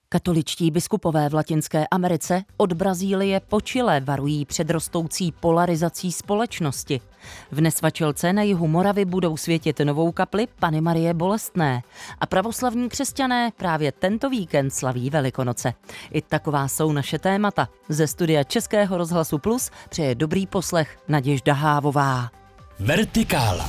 Katoličtí biskupové v Latinské Americe od Brazílie po Chile varují před rostoucí polarizací společnosti. V Nesvačilce na jihu Moravy budou světit novou kapli Panny Marie Bolestné a pravoslavní křesťané právě tento víkend slaví Velikonoce. I taková jsou naše témata. Ze studia Českého rozhlasu Plus přeje dobrý poslech Naděžda Hávová. Vertikála.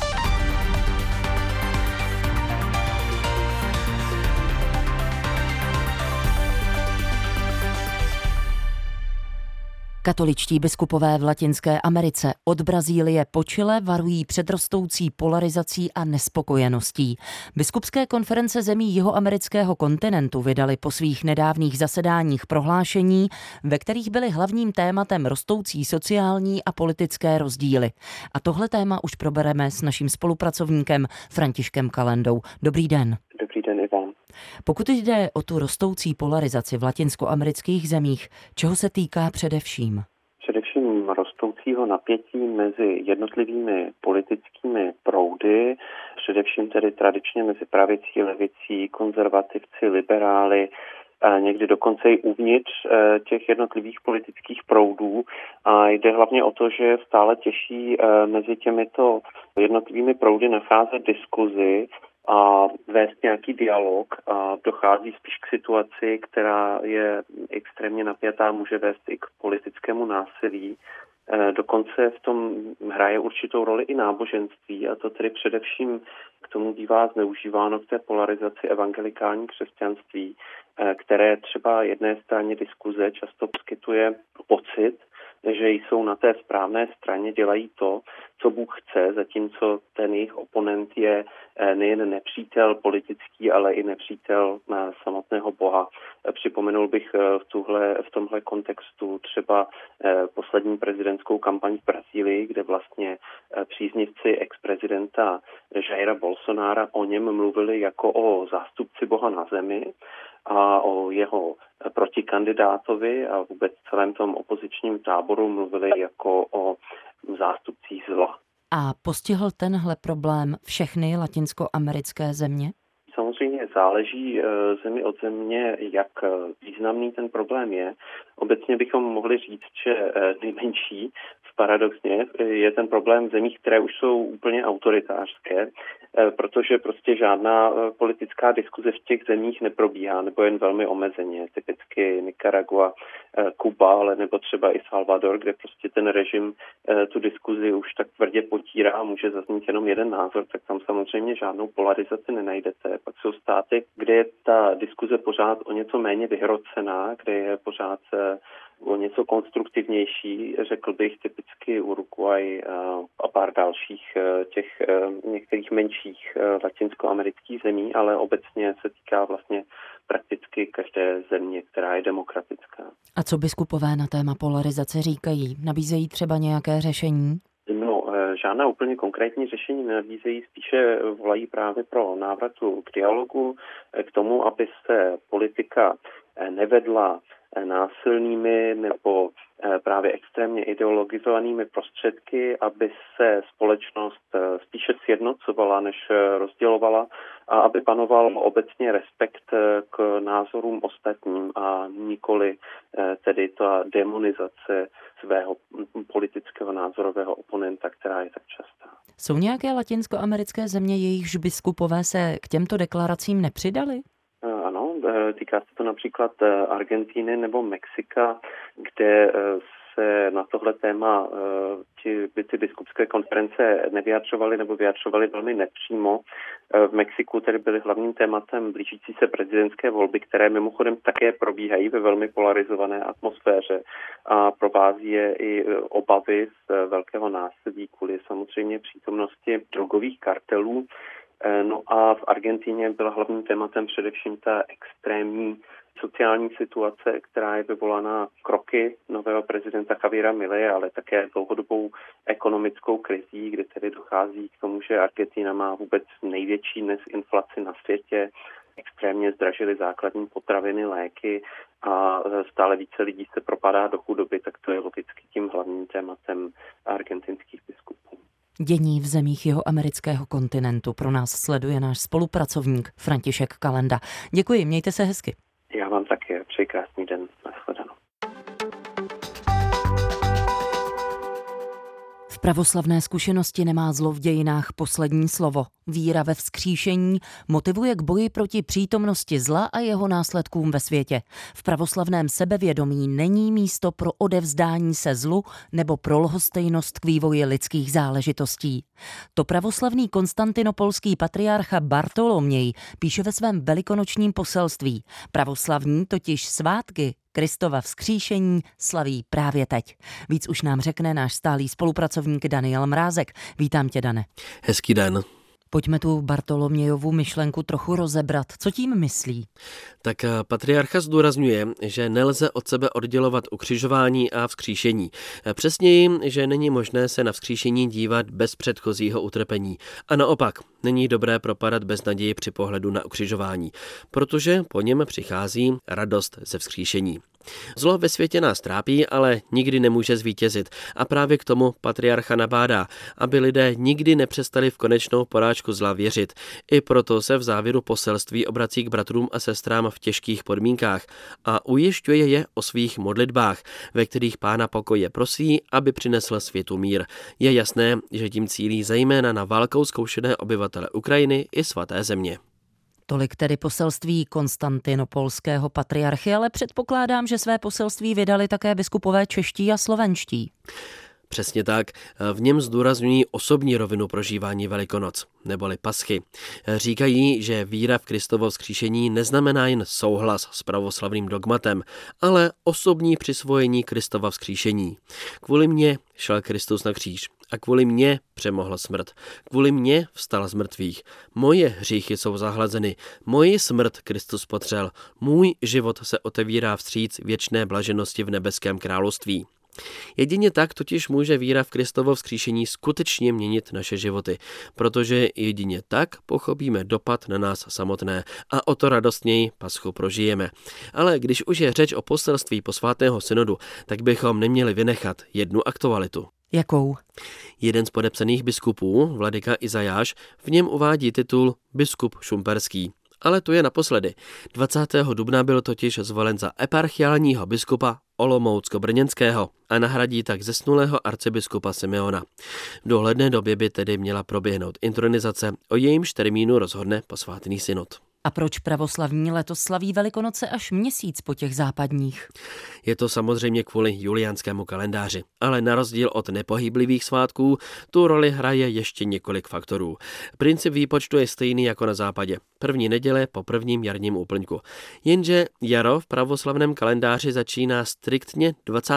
Katoličtí biskupové v Latinské Americe od Brazílie po Chile varují před rostoucí polarizací a nespokojeností. Biskupské konference zemí jihoamerického kontinentu vydaly po svých nedávných zasedáních prohlášení, ve kterých byly hlavním tématem rostoucí sociální a politické rozdíly. A tohle téma už probereme s naším spolupracovníkem Františkem Kalendou. Dobrý den. Dobrý den i vám. Pokud jde o tu rostoucí polarizaci v latinskoamerických zemích, čeho se týká především? Především rostoucího napětí mezi jednotlivými politickými proudy, především tedy tradičně mezi pravicí, levicí, konzervativci, liberály, a někdy dokonce i uvnitř těch jednotlivých politických proudů. A jde hlavně o to, že stále těžší mezi těmito jednotlivými proudy nacházet diskuzi a vést nějaký dialog, a dochází spíš k situaci, která je extrémně napjatá, může vést i k politickému násilí. Dokonce v tom hraje určitou roli i náboženství, a to tedy především k tomu bývá zneužíváno v té polarizaci evangelikální křesťanství, které třeba jedné straně diskuze často poskytuje pocit, že jsou na té správné straně, dělají to, co Bůh chce, zatímco ten jejich oponent je nejen nepřítel politický, ale i nepřítel samotného Boha. Připomenul bych v tomhle kontextu třeba poslední prezidentskou kampaň v Brazílii, kde vlastně příznivci ex-prezidenta Jaira Bolsonára o něm mluvili jako o zástupci Boha na zemi a o jeho protikandidátovi a vůbec celém tom opozičním táboru mluvili jako o zástupcích zla. A postihl tenhle problém všechny latinskoamerické země? Samozřejmě záleží zemi od země, jak významný ten problém je. Obecně bychom mohli říct, že nejmenší paradoxně je ten problém v zemích, které už jsou úplně autoritářské, protože prostě žádná politická diskuze v těch zemích neprobíhá, nebo jen velmi omezeně. Typicky Nicaragua, Kuba, ale nebo třeba i Salvador, kde prostě ten režim tu diskuzi už tak tvrdě potírá a může zaznít jenom jeden názor, tak tam samozřejmě žádnou polarizaci nenajdete. Pak jsou státy, kde je ta diskuze pořád o něco méně vyhrocená, kde je pořád o něco konstruktivnější, řekl bych typicky Uruguay a pár dalších těch některých menších latinskoamerických zemí, ale obecně se týká vlastně prakticky každé země, která je demokratická. A co biskupové na téma polarizace říkají? Nabízejí třeba nějaké řešení? No, žádná úplně konkrétní řešení nenabízejí, spíše volají právě pro návratu k dialogu, k tomu, aby se politika nevedla násilnými nebo právě extrémně ideologizovanými prostředky, aby se společnost spíše sjednocovala, než rozdělovala, a aby panoval obecně respekt k názorům ostatním a nikoli tedy ta demonizace svého politického názorového oponenta, která je tak častá. Jsou nějaké latinskoamerické země, jejichž biskupové se k těmto deklaracím nepřidali? Ano, týká se to například Argentíny nebo Mexika, kde se na tohle téma ty biskupské konference nevyjadřovaly nebo vyjadřovaly velmi nepřímo. V Mexiku tedy byly hlavním tématem blížící se prezidentské volby, které mimochodem také probíhají ve velmi polarizované atmosféře a provází je i obavy z velkého násilí kvůli samozřejmě přítomnosti drogových kartelů. No a v Argentíně byla hlavním tématem především ta extrémní sociální situace, která je vyvolaná kroky nového prezidenta Javiera Mileje, ale také dlouhodobou ekonomickou krizí, kdy tedy dochází k tomu, že Argentina má vůbec největší dnes inflaci na světě, extrémně zdražily základní potraviny, léky a stále více lidí se propadá do chudoby, tak to je logicky tím hlavním tématem argentinských biskupů. Dění v zemích jihoamerického kontinentu pro nás sleduje náš spolupracovník František Kalenda. Děkuji, mějte se hezky. Já vám také přeji krásný den. Nashledanou. V pravoslavné zkušenosti nemá zlo v dějinách poslední slovo. Víra ve vzkříšení motivuje k boji proti přítomnosti zla a jeho následkům ve světě. V pravoslavném sebevědomí není místo pro odevzdání se zlu nebo pro lhostejnost k vývoji lidských záležitostí. To pravoslavný konstantinopolský patriarcha Bartoloměj píše ve svém velikonočním poselství. Pravoslavní totiž svátky Kristova vzkříšení slaví právě teď. Víc už nám řekne náš stálý spolupracovník Daniel Mrázek. Vítám tě, Dane. Hezký den. Pojďme tu Bartolomějovu myšlenku trochu rozebrat. Co tím myslí? Tak patriarcha zdůrazňuje, že nelze od sebe oddělovat ukřižování a vzkříšení. Přesněji, že není možné se na vzkříšení dívat bez předchozího utrpení. A naopak, není dobré propadat bez naději při pohledu na ukřižování, protože po něm přichází radost ze vzkříšení. Zlo ve světě nás trápí, ale nikdy nemůže zvítězit a právě k tomu patriarcha nabádá, aby lidé nikdy nepřestali v konečnou porážku zla věřit. I proto se v závěru poselství obrací k bratrům a sestrám v těžkých podmínkách a ujišťuje je o svých modlitbách, ve kterých Pána pokoje prosí, aby přinesl světu mír. Je jasné, že tím cílí zejména na válkou zkoušené obyvatele Ukrajiny i svaté země. Tolik tedy poselství konstantinopolského patriarchy, ale předpokládám, že své poselství vydali také biskupové čeští a slovenští. Přesně tak, v něm zdůrazňují osobní rovinu prožívání Velikonoc, neboli Paschy. Říkají, že víra v Kristovo vzkříšení neznamená jen souhlas s pravoslavným dogmatem, ale osobní přisvojení Kristova vzkříšení. Kvůli mně šel Kristus na kříž a kvůli mně přemohl smrt. Kvůli mně vstal z mrtvých. Moje hříchy jsou zahlazeny, moji smrt Kristus potřel, můj život se otevírá vstříc věčné blaženosti v nebeském království. Jedině tak totiž může víra v Kristovo vzkříšení skutečně měnit naše životy, protože jedině tak pochopíme dopad na nás samotné a o to radostněji Paschu prožijeme. Ale když už je řeč o poselství posvátného synodu, tak bychom neměli vynechat jednu aktualitu. Jakou? Jeden z podepsaných biskupů, vladyka Izajáš, v něm uvádí titul biskup šumperský. Ale to je naposledy. 20. dubna byl totiž zvolen za eparchiálního biskupa Olomoucko-brněnského a nahradí tak zesnulého arcibiskupa Simeona. V dohledné době by tedy měla proběhnout intronizace, o jejímž termínu rozhodne posvátný synod. A proč pravoslavní letos slaví Velikonoce až měsíc po těch západních? Je to samozřejmě kvůli juliánskému kalendáři, ale na rozdíl od nepohyblivých svátků tu roli hraje ještě několik faktorů. Princip výpočtu je stejný jako na západě. První neděle po prvním jarním úplňku. Jenže jaro v pravoslavném kalendáři začíná striktně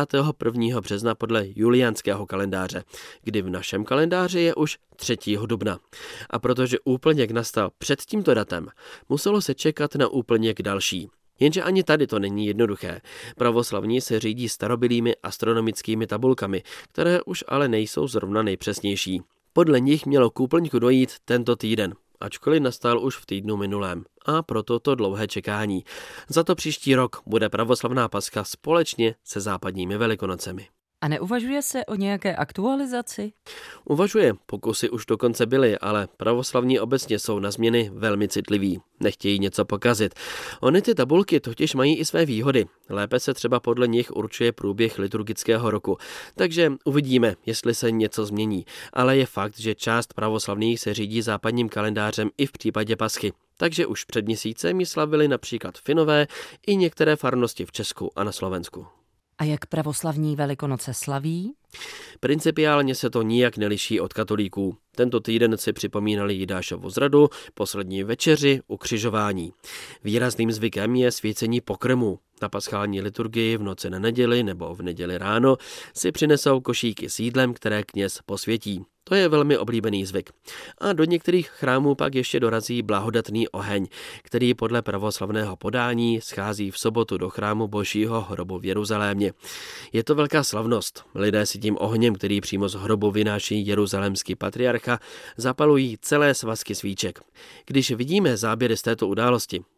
21. března podle juliánského kalendáře, kdy v našem kalendáři je už 3. dubna. A protože úplněk nastal před tímto datem, muselo se čekat na úplněk další. Jenže ani tady to není jednoduché. Pravoslavní se řídí starobylými astronomickými tabulkami, které už ale nejsou zrovna nejpřesnější. Podle nich mělo k úplňku dojít tento týden, ačkoliv nastal už v týdnu minulém. A proto to dlouhé čekání. Za to příští rok bude pravoslavná Paska společně se západními Velikonocemi. A neuvažuje se o nějaké aktualizaci? Uvažuje, pokusy už dokonce byly, ale pravoslavní obecně jsou na změny velmi citliví. Nechtějí něco pokazit. Ony ty tabulky totiž mají i své výhody. Lépe se třeba podle nich určuje průběh liturgického roku. Takže uvidíme, jestli se něco změní. Ale je fakt, že část pravoslavných se řídí západním kalendářem i v případě Paschy. Takže už před měsícem ji slavili například Finové i některé farnosti v Česku a na Slovensku. A jak pravoslavní Velikonoce slaví? Principiálně se to nijak neliší od katolíků. Tento týden si připomínali Jidášovu zradu, poslední večeři, ukřižování. Výrazným zvykem je svěcení pokrmu. Na paschální liturgii v noci na neděli nebo v neděli ráno si přinesou košíky s jídlem, které kněz posvětí. To je velmi oblíbený zvyk. A do některých chrámů pak ještě dorazí blahodatný oheň, který podle pravoslavného podání schází v sobotu do chrámu Božího hrobu v Jeruzalémě. Je to velká slavnost. Lidé si tím ohněm, který přímo z hrobu vynáší jeruzalémský patriarcha, zapalují celé svazky svíček. Když vidíme záběry z této události,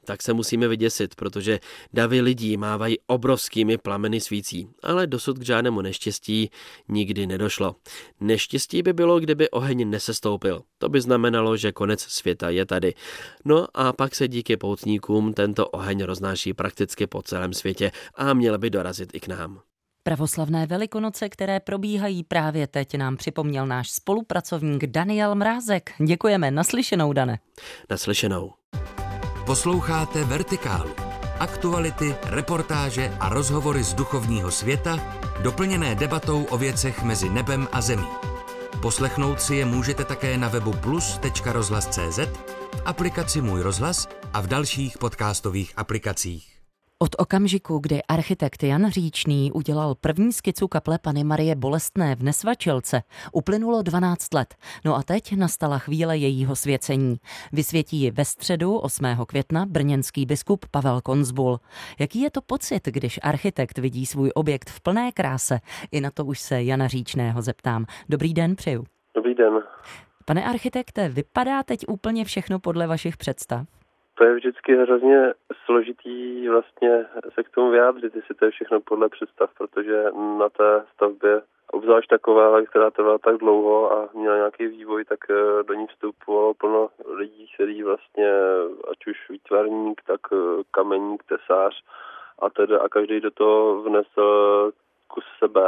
Tak se musíme vyděsit, protože davy lidí mávají obrovskými plameny svící, ale dosud k žádnému neštěstí nikdy nedošlo. Neštěstí by bylo, kdyby oheň nesestoupil. To by znamenalo, že konec světa je tady. No a pak se díky poutníkům tento oheň roznáší prakticky po celém světě a měl by dorazit i k nám. Pravoslavné Velikonoce, které probíhají právě teď, nám připomněl náš spolupracovník Daniel Mrázek. Děkujeme, naslyšenou, Dane. Naslyšenou. Posloucháte Vertikálu. Aktuality, reportáže a rozhovory z duchovního světa, doplněné debatou o věcech mezi nebem a zemí. Poslechnout si je můžete také na webu plus.rozhlas.cz, v aplikaci Můj rozhlas a v dalších podcastových aplikacích. Od okamžiku, kdy architekt Jan Říčný udělal první skicu kaple Panny Marie Bolestné v Nesvačilce, uplynulo 12 let. No a teď nastala chvíle jejího svěcení. Vysvětí ji ve středu 8. května brněnský biskup Pavel Konzbul. Jaký je to pocit, když architekt vidí svůj objekt v plné kráse? I na to už se Jana Říčného zeptám. Dobrý den, přeju. Dobrý den. Pane architekte, vypadá teď úplně všechno podle vašich představ? To je vždycky hrozně složitý vlastně se k tomu vyjádřit, jestli to je všechno podle představ, protože na té stavbě, obzvlášť takové, která trvala tak dlouho a měla nějaký vývoj, tak do ní vstupovalo plno lidí, kteří vlastně, ať už výtvarník, tak kameník, tesář a každý do toho vnesl kus sebe.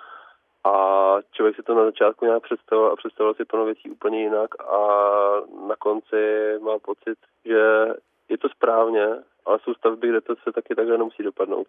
A člověk si to na začátku nějak představoval si plno věcí úplně jinak a na konci má pocit, že je to správně, ale jsou stavby, kde to se taky takhle nemusí dopadnout.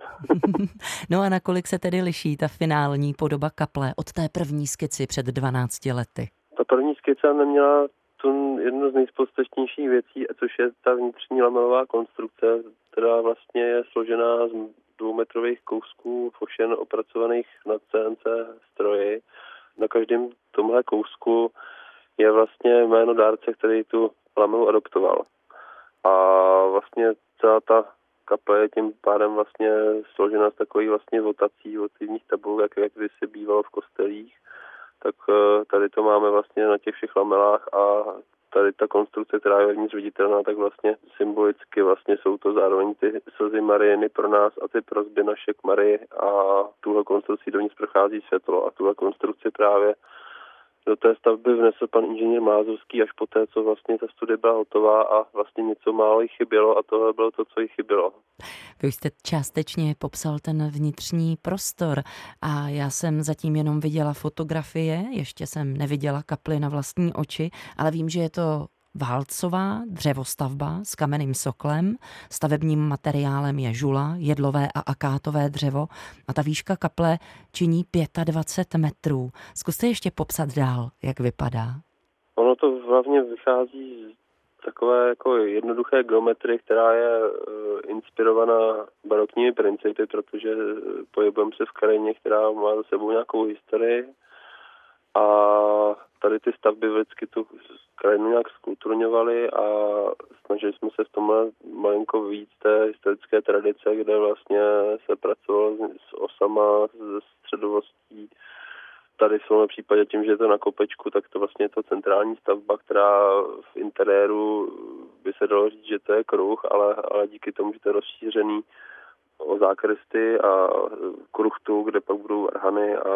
No a nakolik se tedy liší ta finální podoba kaple od té první skici před 12 lety? Ta první skica neměla tu jednu z nejspodstatnějších věcí, což je ta vnitřní lamelová konstrukce, která vlastně je složená z 2metrových kousků fošen opracovaných na CNC stroji. Na každém tomhle kousku je vlastně jméno dárce, který tu lamelu adoptoval. A vlastně celá ta kaple je tím pádem vlastně složena z takových vlastně votivních tabulek, jak kdysi bývalo v kostelích. Tak tady to máme vlastně na těch všech lamelách a tady ta konstrukce, která je vevnitř viditelná, tak vlastně symbolicky vlastně jsou to zároveň ty slzy Mariiny pro nás a ty prosby naše k Marii a tuhle konstrukci dovnitř prochází světlo a tuhle konstrukci právě do té stavby vnesl pan inženýr Mázovský až poté, co vlastně ta studie byla hotová a vlastně něco málo jí chybělo a tohle bylo to, co jí chybělo. Vy jste částečně popsal ten vnitřní prostor a já jsem zatím jenom viděla fotografie, ještě jsem neviděla kapli na vlastní oči, ale vím, že je to válcová dřevostavba s kamenným soklem, stavebním materiálem je žula, jedlové a akátové dřevo a ta výška kaple činí 25 metrů. Zkuste ještě popsat dál, jak vypadá. Ono to hlavně vychází z takové jako jednoduché geometrie, která je inspirovaná barokními principy, protože pohybujeme se v krajině, která má za sebou nějakou historii a tady ty stavby vždycky tu krajinu nějak skulturňovaly a snažili jsme se v tomhle malinko víc té historické tradice, kde vlastně se pracovalo s osama, se středovostí. Tady v tomhle případě tím, že je to na kopečku, tak to vlastně je to centrální stavba, která v interiéru by se dalo říct, že to je kruh, ale díky tomu, že to je rozšířený o zákresty a kruchtu, kde pak budou varhany a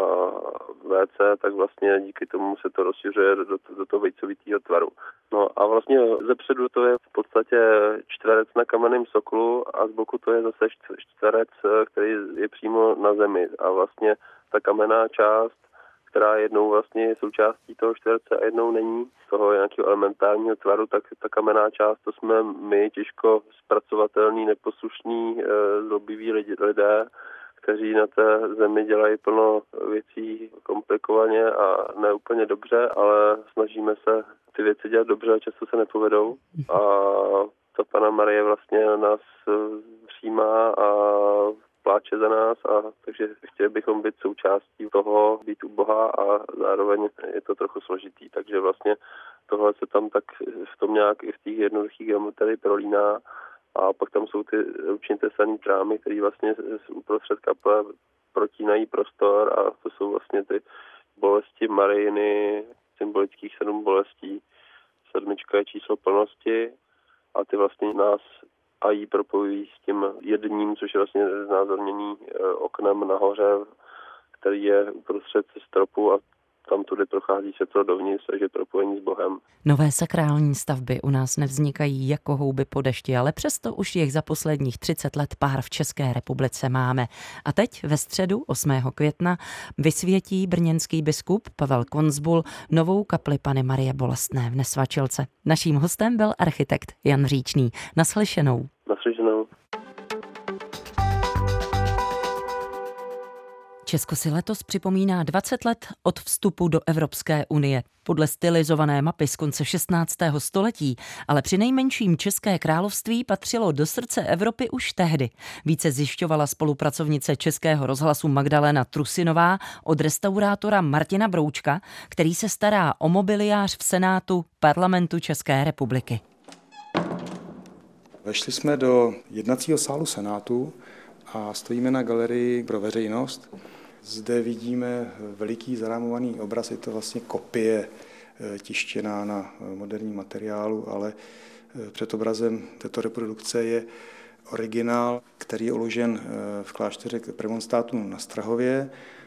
WC, tak vlastně díky tomu se to rozšiřuje do toho vejcovitého tvaru. No a vlastně zepředu to je v podstatě čtverec na kamenném soklu a z boku to je zase čtverec, který je přímo na zemi a vlastně ta kamenná část, která jednou vlastně je součástí toho čtverce a jednou není, toho nějakého elementárního tvaru, tak ta kamenná část, to jsme my, těžko zpracovatelní, neposlušní, zlobiví lidé, kteří na té zemi dělají plno věcí komplikovaně a ne úplně dobře, ale snažíme se ty věci dělat dobře a často se nepovedou. A ta Panna Marie vlastně nás přijímá a pláče za nás, a takže chtěli bychom být součástí toho, být u Boha a zároveň je to trochu složitý, takže vlastně tohle se tam tak v tom nějak i v těch jednoduchých geometrii prolíná a pak tam jsou ty ručně tesaný trámy, které vlastně uprostřed kaple protínají prostor a to jsou vlastně ty bolesti Marijiny, symbolických 7 bolestí. 7 je číslo plnosti a ty vlastně nás a ji propojují s tím jedním, což je vlastně znázornění oknem nahoře, který je uprostřed stropu a tam tudy prochází světlo dovnitř, takže propojení s Bohem. Nové sakrální stavby u nás nevznikají jako houby po dešti, ale přesto už jich za posledních 30 let pár v České republice máme. A teď ve středu 8. května vysvětí brněnský biskup Pavel Konzbul novou kapli Panny Marie Bolestné v Nesvačilce. Naším hostem byl architekt Jan Říčný. Naslyšenou. Naslyšenou. Česko si letos připomíná 20 let od vstupu do Evropské unie. Podle stylizované mapy z konce 16. století, ale přinejmenším České království patřilo do srdce Evropy už tehdy. Více zjišťovala spolupracovnice Českého rozhlasu Magdalena Trusinová od restaurátora Martina Broučka, který se stará o mobiliář v Senátu Parlamentu České republiky. Vešli jsme do jednacího sálu Senátu a stojíme na galerii pro veřejnost. Zde vidíme veliký zarámovaný obraz, je to vlastně kopie tištěná na moderním materiálu, ale před obrazem této reprodukce je originál, který je uložen v klášteře premonstrátů na Strahově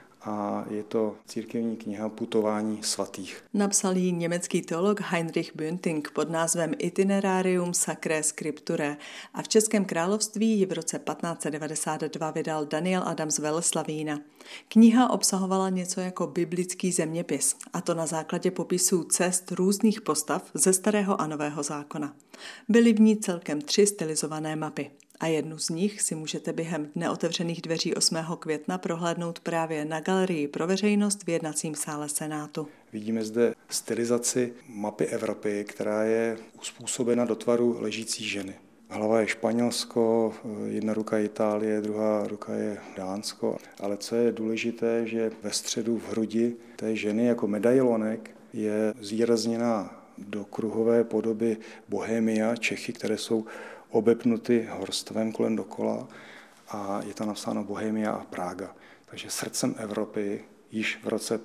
a je to církevní kniha Putování svatých. Napsal ji německý teolog Heinrich Bünting pod názvem Itinerarium Sacrae Scripturae a v Českém království ji v roce 1592 vydal Daniel Adam z Veleslavína. Kniha obsahovala něco jako biblický zeměpis, a to na základě popisů cest různých postav ze Starého a Nového zákona. Byly v ní celkem 3 stylizované mapy. A jednu z nich si můžete během dne otevřených dveří 8. května prohlédnout právě na galerii pro veřejnost v jednacím sále Senátu. Vidíme zde stylizaci mapy Evropy, která je uspůsobena do tvaru ležící ženy. Hlava je Španělsko, jedna ruka je Itálie, druhá ruka je Dánsko. Ale co je důležité, že ve středu v hrudi té ženy jako medailonek je zvýrazněná do kruhové podoby Bohemia, Čechy, které jsou obepnuty horstvem kolem dokola a je tam napsáno Bohemia a Praga. Takže srdcem Evropy již v roce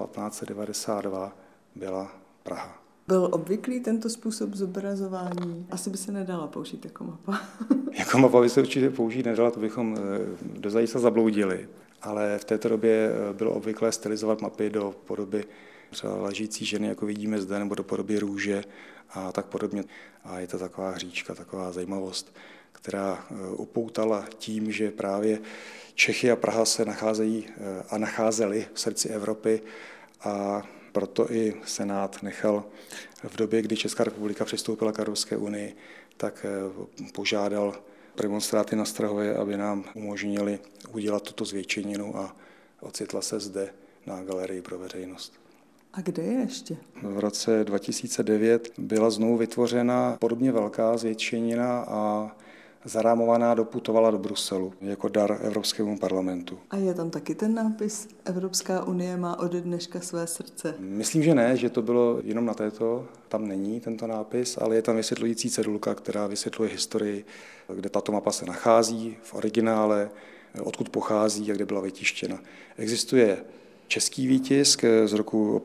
1592 byla Praha. Byl obvyklý tento způsob zobrazování? Asi by se nedala použít jako mapa. Jako mapa by se určitě použít nedala, to bychom do zajista zabloudili. Ale v této době bylo obvyklé stylizovat mapy do podoby třeba ležící ženy, jako vidíme zde, nebo do podoby růže a tak podobně. A je to taková hříčka, taková zajímavost, která upoutala tím, že právě Čechy a Praha se nacházejí a nacházely v srdci Evropy a proto i Senát nechal v době, kdy Česká republika přistoupila k Evropské unii, tak požádal premonstráty na Strahově, aby nám umožnili udělat tuto zvětšeninu a ocitla se zde na galerii pro veřejnost. A kde je ještě? V roce 2009 byla znovu vytvořena podobně velká zvětšenina a zarámovaná doputovala do Bruselu jako dar Evropskému parlamentu. A je tam taky ten nápis Evropská unie má ode dneška své srdce? Myslím, že ne, že to bylo jenom na této, tam není tento nápis, ale je tam vysvětlující cedulka, která vysvětluje historii, kde tato mapa se nachází v originále, odkud pochází a kde byla vytištěna. Existuje český výtisk z roku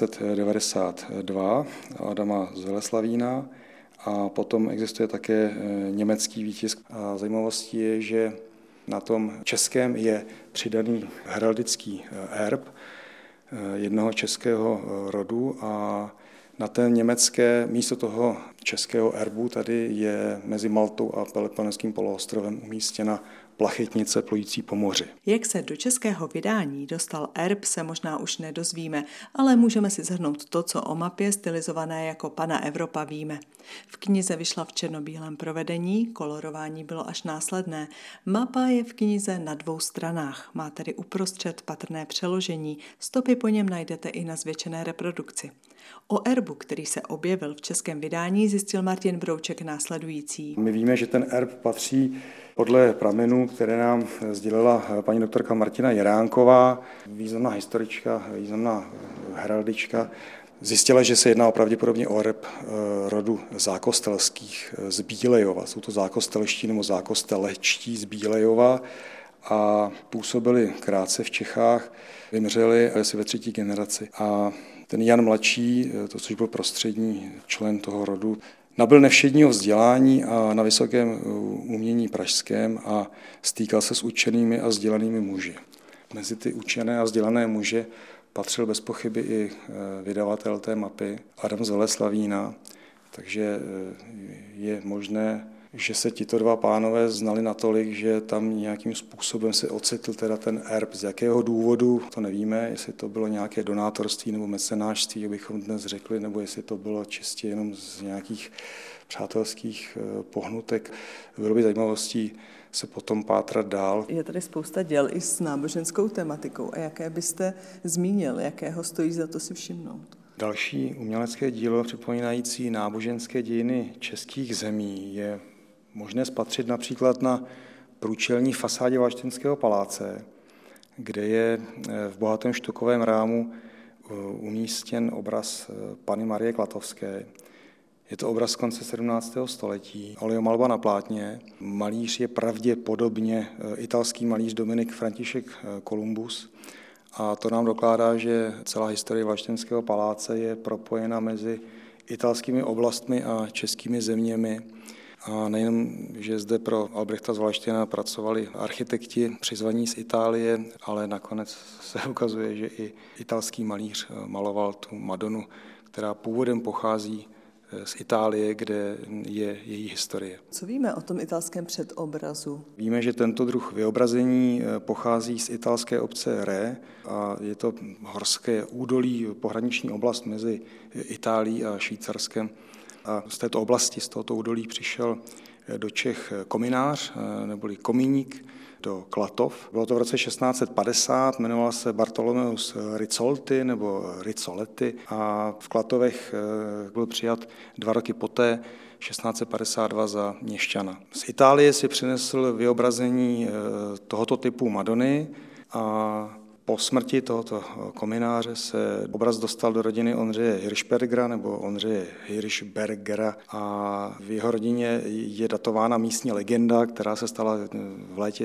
1592 Adama z Veleslavína a potom existuje také německý výtisk. A zajímavostí je, že na tom českém je přidaný heraldický erb jednoho českého rodu a na té německé místo toho českého erbu tady je mezi Maltou a Peloponeským poloostrovem umístěna plachetnice plující po moři. Jak se do českého vydání dostal erb, se možná už nedozvíme, ale můžeme si shrnout to, co o mapě stylizované jako Panna Evropa víme. V knize vyšla v černobílém provedení, kolorování bylo až následné. Mapa je v knize na 2 stranách, má tedy uprostřed patrné přeložení, stopy po něm najdete i na zvětšené reprodukci. O erbu, který se objevil v českém vydání, zjistil Martin Brouček následující. My víme, že ten erb patří podle pramenů, které nám sdělila paní doktorka Martina Jeránková, významná historička, významná heraldička, zjistila, že se jedná pravděpodobně o erb rodu zákostelských z Bílejova. Jsou to zákostelští nebo zákostelečtí z Bílejova a působili krátce v Čechách, vymřeli asi ve 3. generaci. A ten Jan mladší, což byl prostřední člen toho rodu, Nabyl nevšedního vzdělání a na vysokém umění pražském a stýkal se s učenými a vzdělanými muži. Mezi ty učené a vzdělané muže patřil bez pochyby i vydavatel té mapy Adam z Veleslavína, takže je možné, že se tito dva pánové znali natolik, že tam nějakým způsobem se ocitl teda ten erb. Z jakého důvodu, to nevíme, jestli to bylo nějaké donátorství nebo mecenášství, abychom dnes řekli, nebo jestli to bylo čistě jenom z nějakých přátelských pohnutek. Bylo by zajímavostí se potom pátrat dál. Je tady spousta děl i s náboženskou tematikou. A jaké byste zmínil, jakého stojí za to si všimnout? Další umělecké dílo připomínající náboženské dějiny českých zemí je možné spatřit například na průčelní fasádě Valštejnského paláce, kde je v bohatém štukovém rámu umístěn obraz Panny Marie Klatovské. Je to obraz z konce 17. století, oleomalba na plátně. Malíř je pravděpodobně italský malíř Dominik František Columbus. A to nám dokládá, že celá historie Valštejnského paláce je propojena mezi italskými oblastmi a českými zeměmi. A nejenom, že zde pro Albrechta z Valdštejna pracovali architekti přizvaní z Itálie, ale nakonec se ukazuje, že i italský malíř maloval tu Madonu, která původem pochází z Itálie, kde je její historie. Co víme o tom italském předobrazu? Víme, že tento druh vyobrazení pochází z italské obce Re a je to horské údolí, pohraniční oblast mezi Itálií a Švýcarskem. A z této oblasti, z tohoto údolí přišel do Čech kominář, neboli komíník, do Klatov. Bylo to v roce 1650, jmenoval se Bartolomeus Rizzolti nebo Rizzoletti a v Klatovech byl přijat 2 roky poté, 1652 za měšťana. Z Itálie si přinesl vyobrazení tohoto typu Madony a po smrti tohoto komináře se obraz dostal do rodiny Ondřeje Hirschbergera nebo Ondřeje Hirschbergera a v jeho rodině je datována místní legenda, která se stala v létě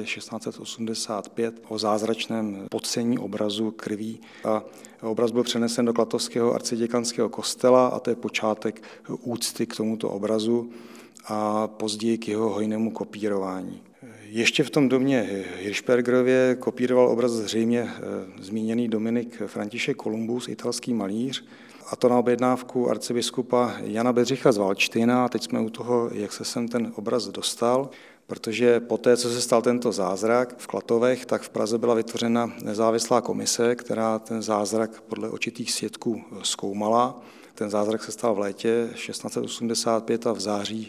1685 o zázračném podcení obrazu krví. A obraz byl přenesen do klatovského arciděkanského kostela a to je počátek úcty k tomuto obrazu a později k jeho hojnému kopírování. Ještě v tom domě Hirschbergerově kopíroval obraz zřejmě zmíněný Dominik František Columbus, italský malíř, a to na objednávku arcibiskupa Jana Bedřicha z Valdštejna. A teď jsme u toho, jak se sem ten obraz dostal, protože poté, co se stal tento zázrak v Klatovech, tak v Praze byla vytvořena nezávislá komise, která ten zázrak podle očitých svědků zkoumala. Ten zázrak se stal v létě 1685 a v září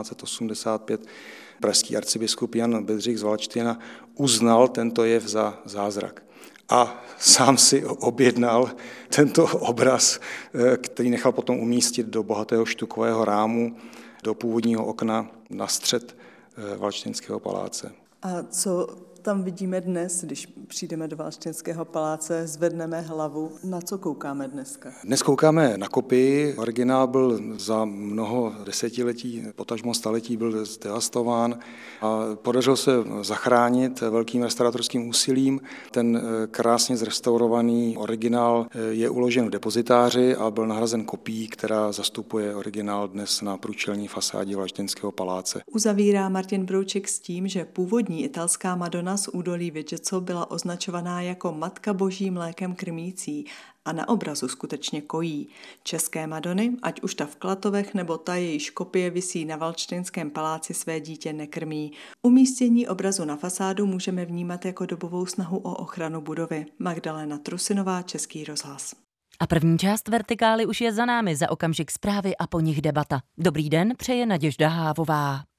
1685 pražský arcibiskup Jan Bedřich z Valdštejna uznal tento jev za zázrak. A sám si objednal tento obraz, který nechal potom umístit do bohatého štukového rámu, do původního okna na střed Valdštejnského paláce. A co tam vidíme dnes, když přijdeme do Valdštejnského paláce, zvedneme hlavu? Na co koukáme dneska? Dnes koukáme na kopii. Originál byl za mnoho desetiletí, potažmo staletí byl zdevastován a podařilo se zachránit velkým restauratorským úsilím. Ten krásně zrestaurovaný originál je uložen v depozitáři a byl nahrazen kopií, která zastupuje originál dnes na průčelní fasádě Valdštejnského paláce. Uzavírá Martin Brouček s tím, že původní italská Madonna z údolí Viděco byla označovaná jako Matka Boží mlékem krmící a na obrazu skutečně kojí. České Madony, ať už ta v Klatovech nebo ta jejíž kopie visí na Valdštejnském paláci, své dítě nekrmí. Umístění obrazu na fasádu můžeme vnímat jako dobovou snahu o ochranu budovy. Magdalena Trusinová, Český rozhlas. A první část Vertikály už je za námi, za okamžik zprávy a po nich debata. Dobrý den, přeje Naděžda Hávová.